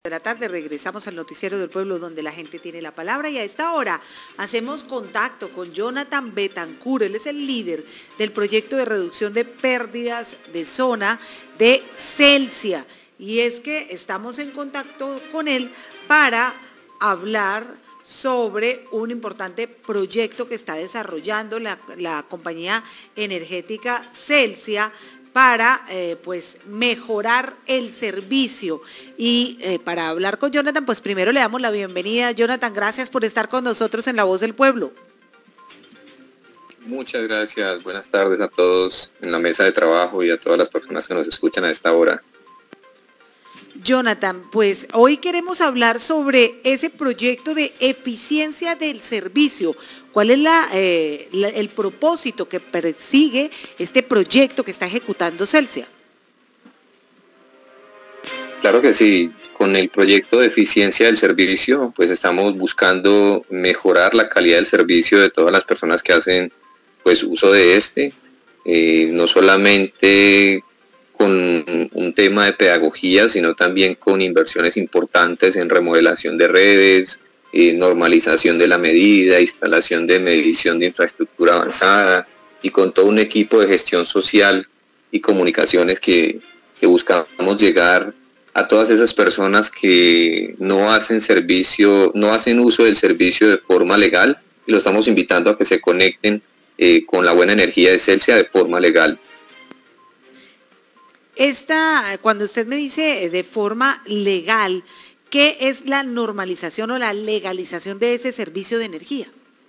De la tarde regresamos al Noticiero del Pueblo, donde la gente tiene la palabra, y a esta hora hacemos contacto con Jonathan Betancur. Él es el líder del proyecto de reducción de pérdidas de zona de Celsia, y es que estamos en contacto con él para hablar sobre un importante proyecto que está desarrollando la compañía energética Celsia para pues mejorar el servicio. Y para hablar con Jonathan, pues primero le damos la bienvenida. Jonathan, gracias por estar con nosotros en La Voz del Pueblo. Muchas gracias, buenas tardes a todos en la mesa de trabajo y a todas las personas que nos escuchan a esta hora. Jonathan, pues hoy queremos hablar sobre ese proyecto de eficiencia del servicio. ¿Cuál es el propósito que persigue este proyecto que está ejecutando Celsia? Claro que sí, con el proyecto de eficiencia del servicio, pues estamos buscando mejorar la calidad del servicio de todas las personas que hacen pues uso de no solamente con un tema de pedagogía, sino también con inversiones importantes en remodelación de redes, normalización de la medida, instalación de medición de infraestructura avanzada y con todo un equipo de gestión social y comunicaciones que buscamos llegar a todas esas personas que no hacen uso del servicio de forma legal, y lo estamos invitando a que se conecten con la buena energía de Celsia de forma legal. Cuando usted me dice de forma legal, ¿qué es la normalización o la legalización de ese servicio de energía?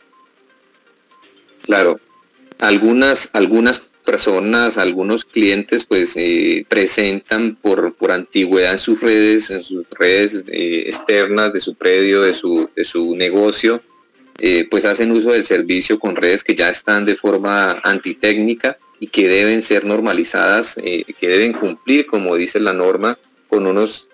Claro, algunas personas, algunos clientes pues presentan por antigüedad en sus redes externas de su predio, de su negocio, pues hacen uso del servicio con redes que ya están de forma antitécnica y que deben ser normalizadas, que deben cumplir, como dice la norma, con unos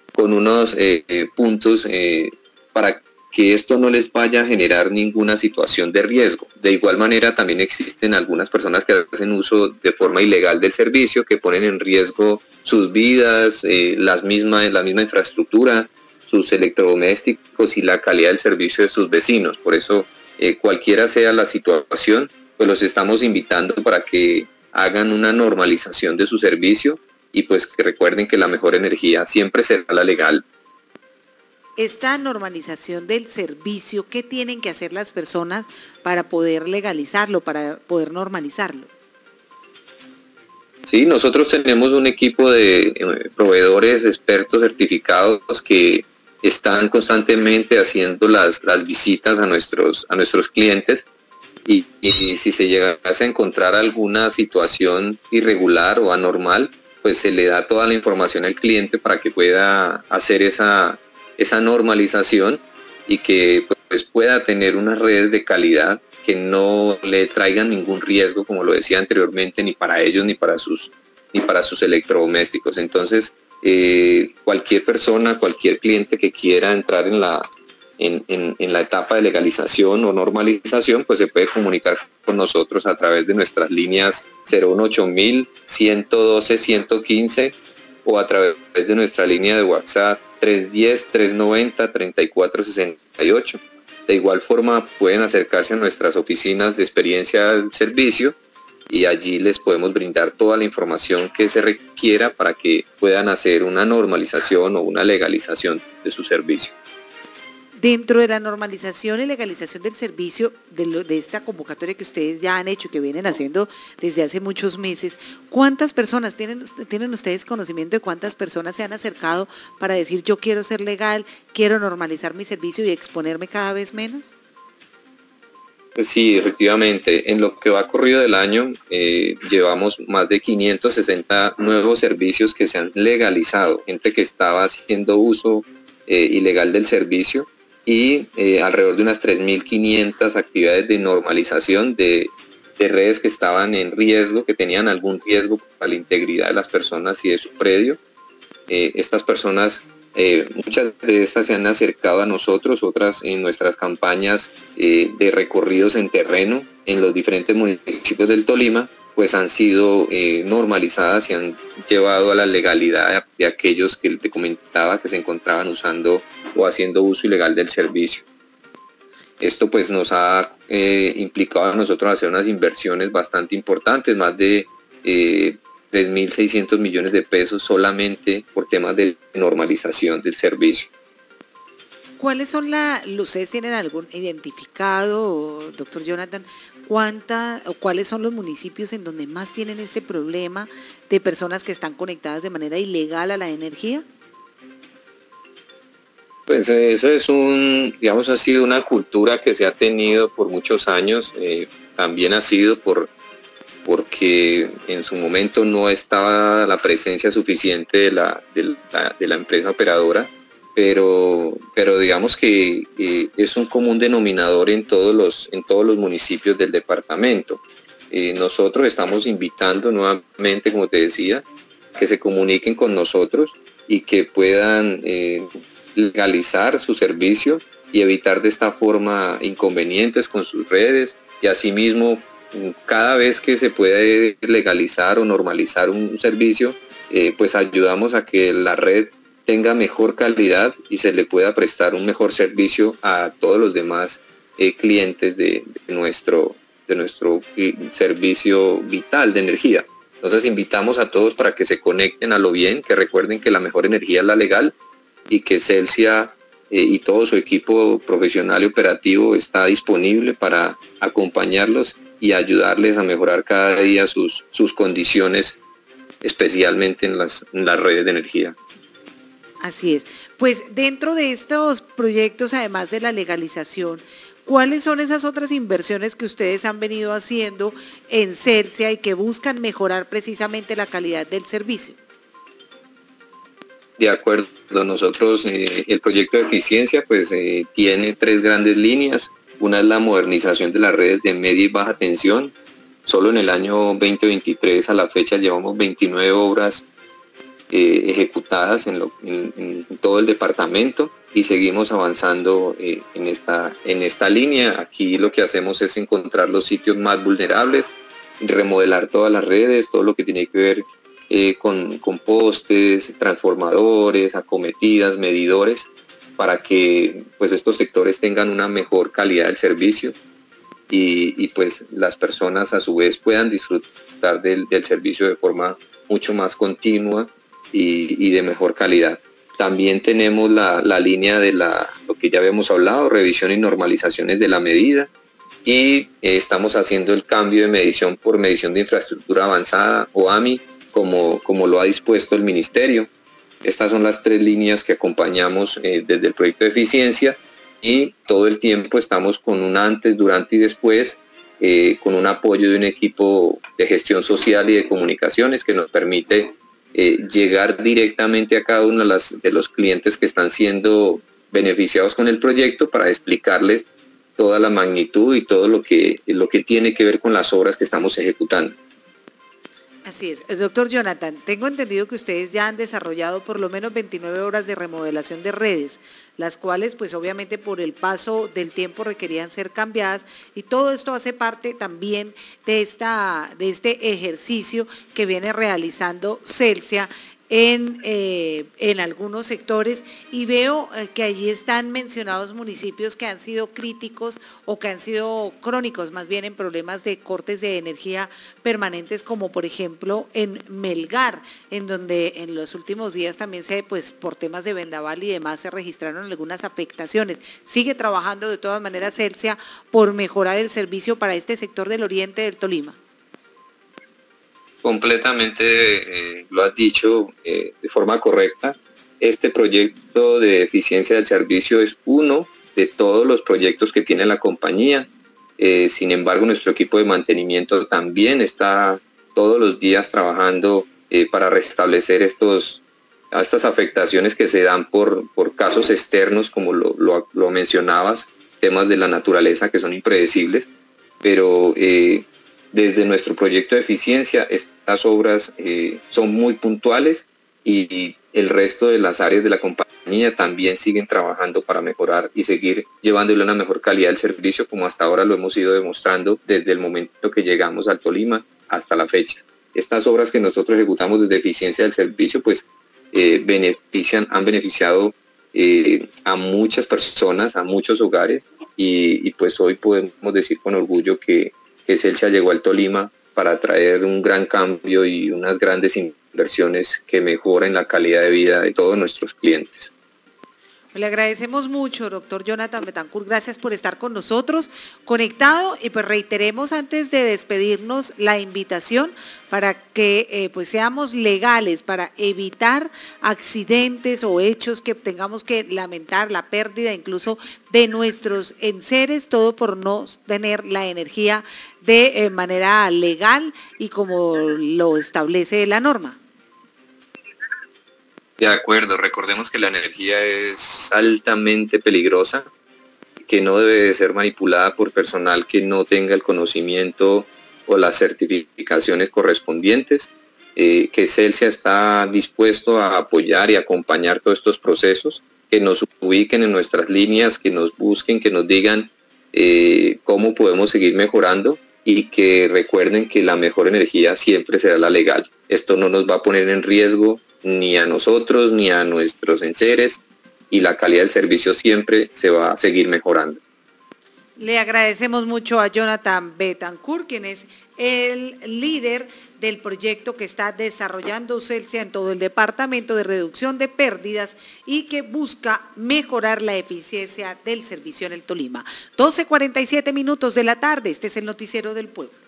puntos para que esto no les vaya a generar ninguna situación de riesgo. De igual manera, también existen algunas personas que hacen uso de forma ilegal del servicio, que ponen en riesgo sus vidas, la misma infraestructura, sus electrodomésticos y la calidad del servicio de sus vecinos. Por eso, cualquiera sea la situación, pues los estamos invitando para que hagan una normalización de su servicio y pues que recuerden que la mejor energía siempre será la legal. Esta normalización del servicio, ¿qué tienen que hacer las personas para poder legalizarlo, para poder normalizarlo? Sí, nosotros tenemos un equipo de proveedores expertos certificados que están constantemente haciendo las visitas a nuestros clientes. Y si se llegase a encontrar alguna situación irregular o anormal, pues se le da toda la información al cliente para que pueda hacer esa normalización y que pues pueda tener unas redes de calidad que no le traigan ningún riesgo, como lo decía anteriormente, ni para ellos ni para sus electrodomésticos. Entonces, cualquier persona, cualquier cliente que quiera entrar en la etapa de legalización o normalización, pues se puede comunicar con nosotros a través de nuestras líneas 018.000, 112, 115 o a través de nuestra línea de WhatsApp 310-390-3468. De igual forma pueden acercarse a nuestras oficinas de experiencia del servicio y allí les podemos brindar toda la información que se requiera para que puedan hacer una normalización o una legalización de su servicio. Dentro de la normalización y legalización del servicio de esta convocatoria que ustedes ya han hecho, que vienen haciendo desde hace muchos meses, ¿cuántas personas tienen ustedes conocimiento de cuántas personas se han acercado para decir yo quiero ser legal, quiero normalizar mi servicio y exponerme cada vez menos? Pues sí, efectivamente, en lo que va corrido del año llevamos más de 560 nuevos servicios que se han legalizado, gente que estaba haciendo uso ilegal del servicio, y alrededor de unas 3.500 actividades de normalización de redes que estaban en riesgo, que tenían algún riesgo para la integridad de las personas y de su predio. Estas personas, muchas de estas se han acercado a nosotros, otras en nuestras campañas de recorridos en terreno en los diferentes municipios del Tolima, pues han sido normalizadas y han llevado a la legalidad de aquellos que te comentaba que se encontraban usando o haciendo uso ilegal del servicio. Esto pues nos ha implicado a nosotros hacer unas inversiones bastante importantes, más de 3.600 millones de pesos solamente por temas de normalización del servicio. ¿Cuáles son ustedes tienen algún identificado, doctor Jonathan, cuáles son los municipios en donde más tienen este problema de personas que están conectadas de manera ilegal a la energía? Pues eso es ha sido una cultura que se ha tenido por muchos años, también ha sido porque en su momento no estaba la presencia suficiente de la empresa operadora, pero digamos que es un común denominador en todos los municipios del departamento. Nosotros estamos invitando nuevamente, como te decía, que se comuniquen con nosotros y que puedan legalizar su servicio y evitar de esta forma inconvenientes con sus redes, y asimismo cada vez que se puede legalizar o normalizar un servicio, pues ayudamos a que la red tenga mejor calidad y se le pueda prestar un mejor servicio a todos los demás clientes de nuestro servicio vital de energía. Entonces invitamos a todos para que se conecten a lo bien, que recuerden que la mejor energía es la legal y que Celsia y todo su equipo profesional y operativo está disponible para acompañarlos y ayudarles a mejorar cada día sus condiciones, especialmente en las redes de energía. Así es. Pues dentro de estos proyectos, además de la legalización, ¿cuáles son esas otras inversiones que ustedes han venido haciendo en Celsia y que buscan mejorar precisamente la calidad del servicio? De acuerdo, nosotros el proyecto de eficiencia pues tiene 3 grandes líneas. Una es la modernización de las redes de media y baja tensión. Solo en el año 2023 a la fecha llevamos 29 obras ejecutadas en todo el departamento y seguimos avanzando en esta línea. Aquí lo que hacemos es encontrar los sitios más vulnerables, remodelar todas las redes, todo lo que tiene que ver con postes, transformadores, acometidas, medidores, para que pues estos sectores tengan una mejor calidad del servicio y pues las personas a su vez puedan disfrutar del servicio de forma mucho más continua y de mejor calidad. También tenemos la línea de lo que ya habíamos hablado, revisión y normalizaciones de la medida, y estamos haciendo el cambio de medición por medición de infraestructura avanzada o AMI, como lo ha dispuesto el ministerio. Estas son las 3 líneas que acompañamos desde el proyecto de eficiencia, y todo el tiempo estamos con un antes, durante y después, con un apoyo de un equipo de gestión social y de comunicaciones que nos permite llegar directamente a cada uno de los clientes que están siendo beneficiados con el proyecto para explicarles toda la magnitud y todo lo que tiene que ver con las obras que estamos ejecutando. Así es. Doctor Jonathan, tengo entendido que ustedes ya han desarrollado por lo menos 29 obras de remodelación de redes, las cuales pues obviamente por el paso del tiempo requerían ser cambiadas, y todo esto hace parte también de este ejercicio que viene realizando Celsia en algunos sectores, y veo que allí están mencionados municipios que han sido críticos o que han sido crónicos más bien en problemas de cortes de energía permanentes, como por ejemplo en Melgar, en donde en los últimos días también por temas de vendaval y demás se registraron algunas afectaciones. Sigue trabajando de todas maneras Celsia por mejorar el servicio para este sector del oriente del Tolima. Completamente lo has dicho de forma correcta. Este proyecto de eficiencia del servicio es uno de todos los proyectos que tiene la compañía. Sin embargo, nuestro equipo de mantenimiento también está todos los días trabajando para restablecer estas afectaciones que se dan por casos externos, como lo mencionabas, temas de la naturaleza que son impredecibles, pero desde nuestro proyecto de eficiencia, estas obras son muy puntuales, y el resto de las áreas de la compañía también siguen trabajando para mejorar y seguir llevándole una mejor calidad del servicio, como hasta ahora lo hemos ido demostrando desde el momento que llegamos al Tolima hasta la fecha. Estas obras que nosotros ejecutamos desde eficiencia del servicio, pues han beneficiado a muchas personas, a muchos hogares, y pues hoy podemos decir con orgullo que Celsia llegó al Tolima para traer un gran cambio y unas grandes inversiones que mejoren la calidad de vida de todos nuestros clientes. Le agradecemos mucho, doctor Jonathan Bettencourt, gracias por estar con nosotros, conectado, y pues reiteremos antes de despedirnos la invitación para que pues seamos legales, para evitar accidentes o hechos que tengamos que lamentar, la pérdida incluso de nuestros enseres, todo por no tener la energía de manera legal y como lo establece la norma. De acuerdo, recordemos que la energía es altamente peligrosa, que no debe de ser manipulada por personal que no tenga el conocimiento o las certificaciones correspondientes, que Celsia está dispuesto a apoyar y acompañar todos estos procesos, que nos ubiquen en nuestras líneas, que nos busquen, que nos digan cómo podemos seguir mejorando, y que recuerden que la mejor energía siempre será la legal. Esto no nos va a poner en riesgo ni a nosotros ni a nuestros enseres, y la calidad del servicio siempre se va a seguir mejorando. Le agradecemos mucho a Jonathan Bettencourt, quien es el líder del proyecto que está desarrollando Celsia en todo el departamento de reducción de pérdidas y que busca mejorar la eficiencia del servicio en el Tolima. 12:47 de la tarde, este es el Noticiero del Pueblo.